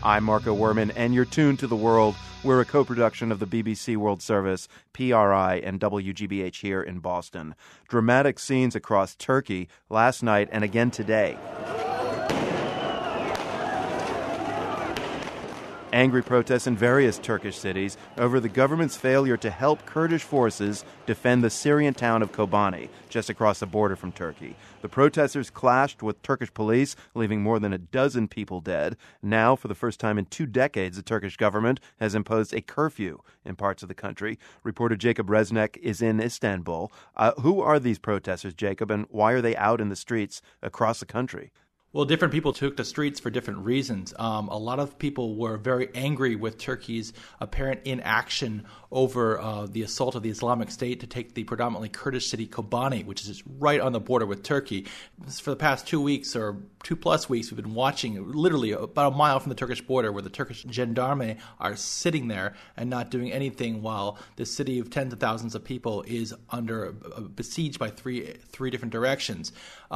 I'm Marco Werman, and you're tuned to The World. We're a co-production of the BBC World Service, PRI, and WGBH here in Boston. Dramatic scenes across Turkey last night and again today. Angry protests in various Turkish cities over the government's failure to help Kurdish forces defend the Syrian town of Kobani, just across the border from Turkey. The protesters clashed with Turkish police, leaving more than a dozen people dead. Now, for the first time in 2 decades, the Turkish government has imposed a curfew in parts of the country. Reporter Jacob Resnick is in Istanbul. Who are these protesters, Jacob, and why are they out in the streets across the country? Well, different people took the streets for different reasons. A lot of people were very angry with Turkey's apparent inaction over the assault of the Islamic State to take the predominantly Kurdish city Kobani, which is right on the border with Turkey. For the past 2 weeks or 2+ weeks, we've been watching literally about a mile from the Turkish border where the Turkish gendarme are sitting there and not doing anything while this city of tens of thousands of people is under besieged by three different directions.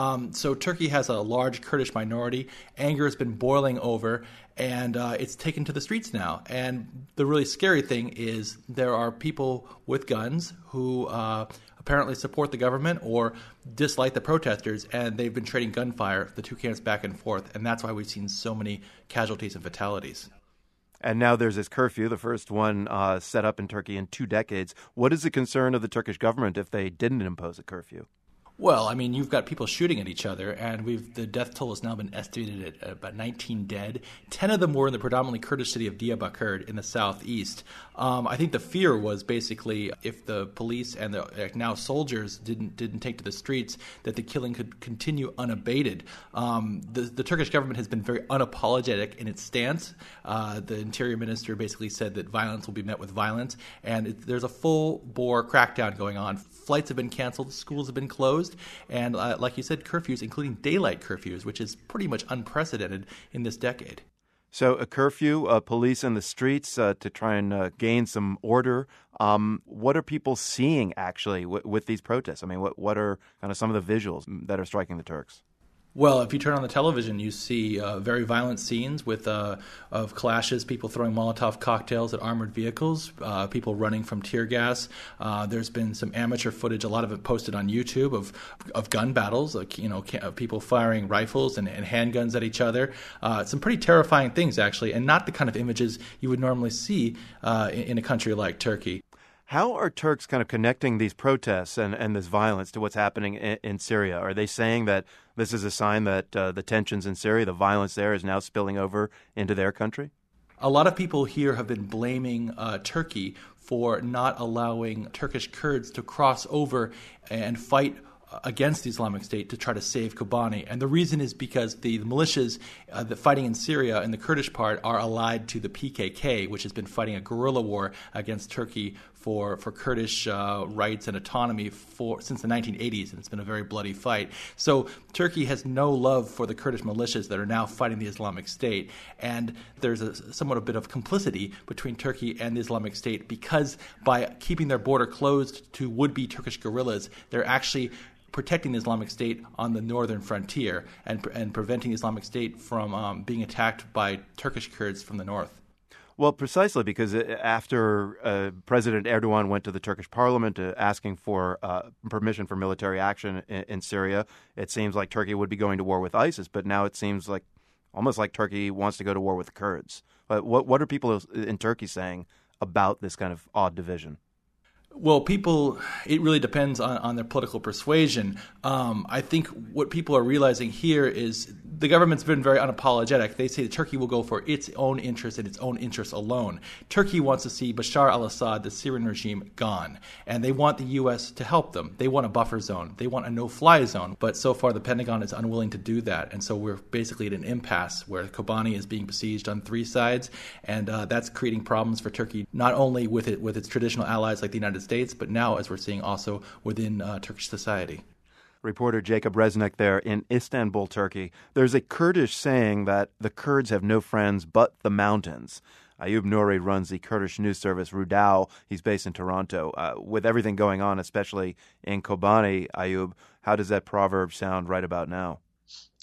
So Turkey has a large Kurdish minority. Anger has been boiling over, and it's taken to the streets now. And the really scary thing is there are people with guns who apparently support the government or dislike the protesters, and they've been trading gunfire, the two camps back and forth, and that's why we've seen so many casualties and fatalities. And now there's this curfew, the first one set up in Turkey in 2 decades. What is the concern of the Turkish government if they didn't impose a curfew? Well, I mean, you've got people shooting at each other, and the death toll has now been estimated at about 19 dead. 10 of them were in the predominantly Kurdish city of Diyarbakir in the southeast. I think the fear was basically if the police and the now soldiers didn't take to the streets, that the killing could continue unabated. The Turkish government has been very unapologetic in its stance. The interior minister basically said that violence will be met with violence, and there's a full-bore crackdown going on. Flights have been canceled, schools have been closed, and like you said, curfews, including daylight curfews, which is pretty much unprecedented in this decade. So a curfew, police in the streets to try and gain some order. What are people seeing, actually, with these protests? I mean, what are kind of some of the visuals that are striking the Turks? Well, if you turn on the television, you see very violent scenes of clashes, people throwing Molotov cocktails at armored vehicles, people running from tear gas. There's been some amateur footage, a lot of it posted on YouTube, of gun battles, people firing rifles and handguns at each other. Some pretty terrifying things, actually, and not the kind of images you would normally see in a country like Turkey. How are Turks kind of connecting these protests and this violence to what's happening in Syria? Are they saying that this is a sign that the tensions in Syria, the violence there, is now spilling over into their country? A lot of people here have been blaming Turkey for not allowing Turkish Kurds to cross over and fight against the Islamic State to try to save Kobani. And the reason is because the militias that fighting in Syria in the Kurdish part are allied to the PKK, which has been fighting a guerrilla war against Turkey for Kurdish rights and autonomy since the 1980s, and it's been a very bloody fight. So Turkey has no love for the Kurdish militias that are now fighting the Islamic State, and there's somewhat a bit of complicity between Turkey and the Islamic State because by keeping their border closed to would-be Turkish guerrillas, they're actually protecting the Islamic State on the northern frontier and preventing the Islamic State from being attacked by Turkish Kurds from the north. Well, precisely because after President Erdogan went to the Turkish parliament asking for permission for military action in Syria, it seems like Turkey would be going to war with ISIS, but now it seems like almost like Turkey wants to go to war with the Kurds. What are people in Turkey saying about this kind of odd division? Well, it really depends on their political persuasion. I think what people are realizing here is the government's been very unapologetic. They say that Turkey will go for its own interests and its own interests alone. Turkey wants to see Bashar al-Assad, the Syrian regime, gone. And they want the U.S. to help them. They want a buffer zone. They want a no-fly zone. But so far, the Pentagon is unwilling to do that. And so we're basically at an impasse where Kobani is being besieged on 3 sides. And that's creating problems for Turkey, not only with its traditional allies like the United States, but now, as we're seeing, also within Turkish society. Reporter Jacob Resnick there in Istanbul, Turkey. There's a Kurdish saying that the Kurds have no friends but the mountains. Ayub Nouri runs the Kurdish news service Rudao. He's based in Toronto. With everything going on, especially in Kobani, Ayub, how does that proverb sound right about now?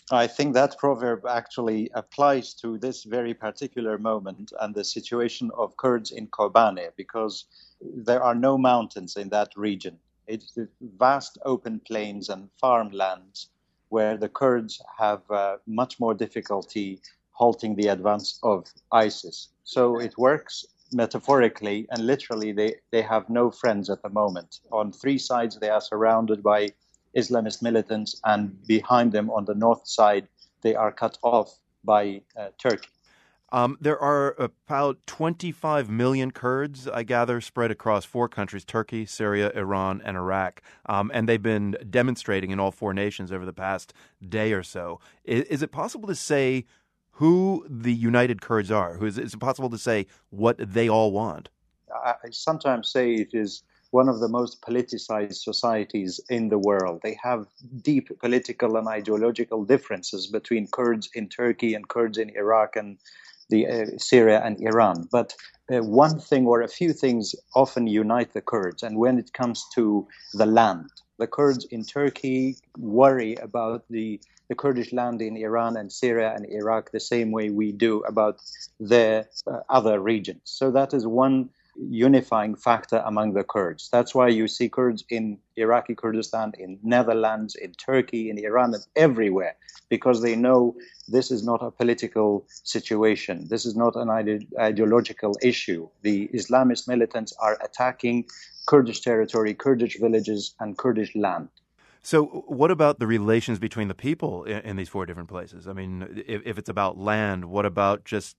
I think that proverb actually applies to this very particular moment and the situation of Kurds in Kobane, because there are no mountains in that region. It's vast open plains and farmlands where the Kurds have much more difficulty halting the advance of ISIS. So it works metaphorically and literally. They have no friends at the moment. On three sides, they are surrounded by Islamist militants, and behind them on the north side, they are cut off by Turkey. There are about 25 million Kurds, I gather, spread across four countries: Turkey, Syria, Iran, and Iraq. And they've been demonstrating in all four nations over the past day or so. Is it possible to say who the united Kurds are? Is it possible to say what they all want? I sometimes say it is one of the most politicized societies in the world. They have deep political and ideological differences between Kurds in Turkey and Kurds in Iraq and Syria and Iran. But one thing or a few things often unite the Kurds. And when it comes to the land, the Kurds in Turkey worry about the Kurdish land in Iran and Syria and Iraq the same way we do about their other regions. So that is one unifying factor among the Kurds. That's why you see Kurds in Iraqi Kurdistan, in Netherlands, in Turkey, in Iran, and everywhere, because they know this is not a political situation. This is not an ideological issue. The Islamist militants are attacking Kurdish territory, Kurdish villages, and Kurdish land. So what about the relations between the people in these four different places? I mean, if it's about land, what about just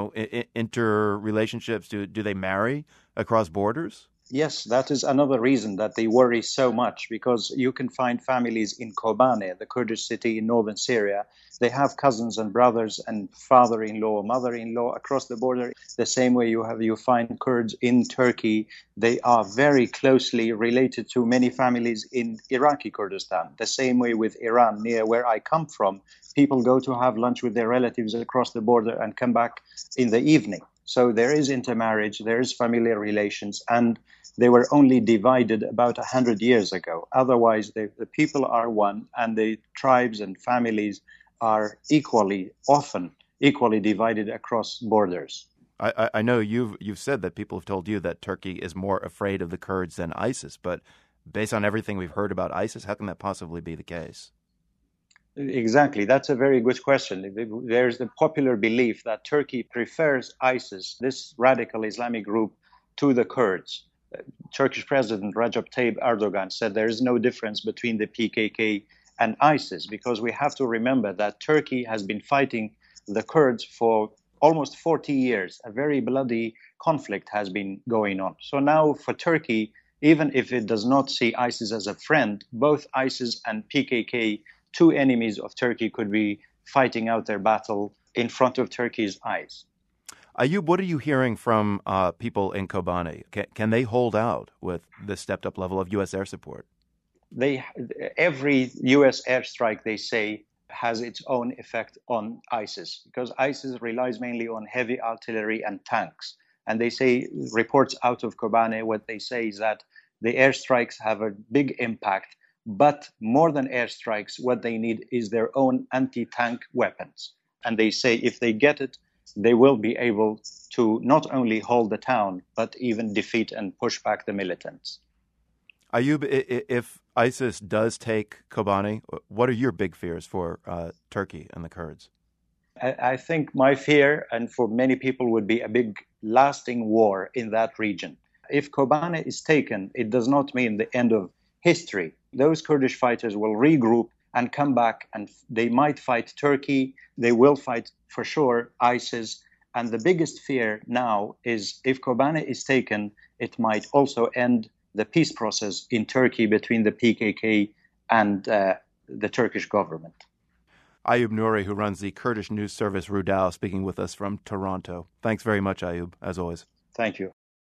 interrelationships? Do they marry across borders? Yes, that is another reason that they worry so much, because you can find families in Kobane, the Kurdish city in northern Syria. They have cousins and brothers and father-in-law, mother-in-law across the border. The same way you find Kurds in Turkey. They are very closely related to many families in Iraqi Kurdistan. The same way with Iran, near where I come from. People go to have lunch with their relatives across the border and come back in the evening. So there is intermarriage, there is familiar relations, and they were only divided about 100 years ago. Otherwise, the people are one, and the tribes and families are often equally divided across borders. I know you've said that people have told you that Turkey is more afraid of the Kurds than ISIS, but based on everything we've heard about ISIS, how can that possibly be the case? Exactly. That's a very good question. There's the popular belief that Turkey prefers ISIS, this radical Islamic group, to the Kurds. Turkish President Recep Tayyip Erdogan said there is no difference between the PKK and ISIS, because we have to remember that Turkey has been fighting the Kurds for almost 40 years. A very bloody conflict has been going on. So now for Turkey, even if it does not see ISIS as a friend, both ISIS and PKK, two enemies of Turkey, could be fighting out their battle in front of Turkey's eyes. Ayub, what are you hearing from people in Kobane? Can they hold out with the stepped-up level of U.S. air support? Every U.S. airstrike, they say, has its own effect on ISIS, because ISIS relies mainly on heavy artillery and tanks. And they say, reports out of Kobane, what they say is that the airstrikes have a big impact. But more than airstrikes, what they need is their own anti-tank weapons. And they say if they get it, they will be able to not only hold the town, but even defeat and push back the militants. Ayub, if ISIS does take Kobane, what are your big fears for Turkey and the Kurds? I think my fear, and for many people, would be a big lasting war in that region. If Kobane is taken, it does not mean the end of history. Those Kurdish fighters will regroup and come back, and they might fight Turkey. They will fight, for sure, ISIS. And the biggest fear now is if Kobane is taken, it might also end the peace process in Turkey between the PKK and the Turkish government. Ayub Nouri, who runs the Kurdish news service Rudaw, speaking with us from Toronto. Thanks very much, Ayub, as always. Thank you.